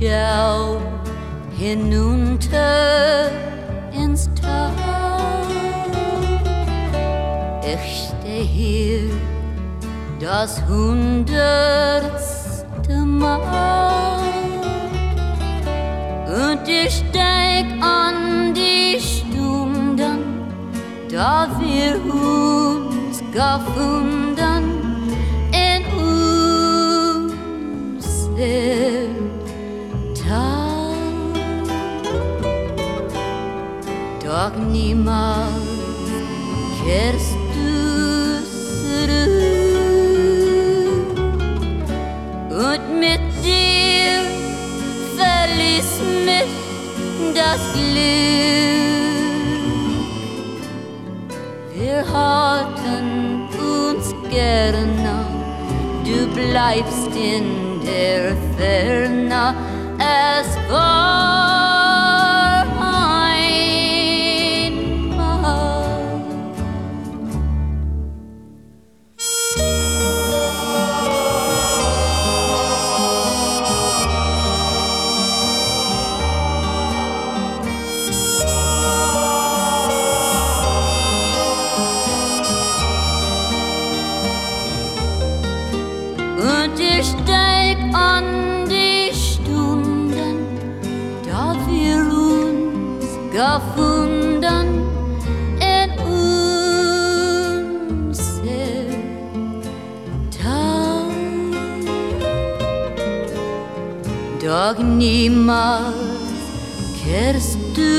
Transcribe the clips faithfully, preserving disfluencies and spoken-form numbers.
schau hinunter ins Tal. Ich steh hier das hundertste Mal und ich denk an die Stunden, da wir uns gefunden in unser Tal. Doch niemals kehrst du zurück und mit dir verließ mich das Glück. Wir hatten uns gerne, du bleibst in der Ferne. Es war einmal. Und ich denk an die Stunden, da wir uns gefunden in unser Tal. Doch niemals kehrst du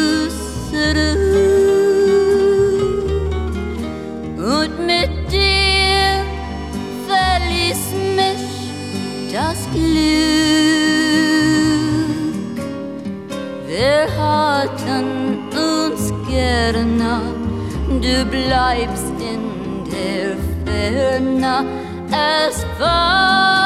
zurück und mit dir verließ mich das Glück. Wir hatten uns gerne, du bleibst in der Ferne. Es war